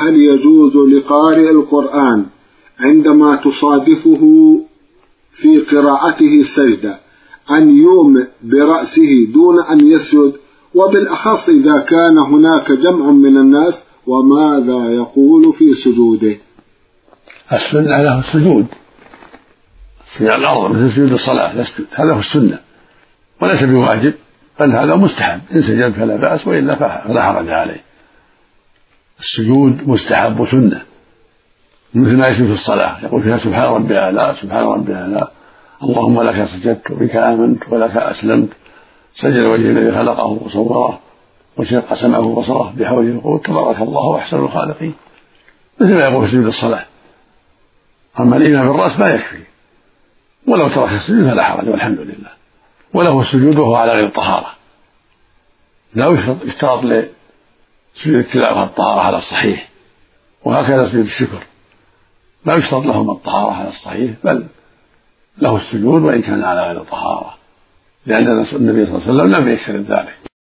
وهل يجوز لقارئ القرآن عندما تصادفه في قراءته السجدة أن يومئ برأسه دون أن يسجد، وبالأخص إذا كان هناك جمع من الناس، وماذا يقول في سجوده؟ السنة له السجود في الأرض مثل سجود الصلاة يسجد، هذا هو السنة وليس بواجب، بل هذا مستحب، إن سجد فلا بأس وإلا فلا حرج عليه. السجود مستحب وسنة مثل ما يسجد في الصلاة، يقول فيها سبحان ربي الأعلى سبحان ربي الأعلى، اللهم لك سجدت وبك آمنت ولك أسلمت، سجد وجه الذي خلقه وصوره وشق سمعه وبصره بحوله القوة، تبارك الله أحسن الخالقين، مثل ما يقول في سجود الصلاة. أما الإيمان بالرأس ما يكفي، ولو ترك السجود فلا حرج والحمد لله. وله السجود وهو على غير الطهارة، لا يشترط لسجود التلاوة الطهارة على الصحيح، وهكذا سجود الشكر لا يشترط لهما الطهارة على الصحيح، بل له السجود وإن كان على غير الطهارة، لأن النبي صلى الله عليه وسلم لم يشترط ذلك.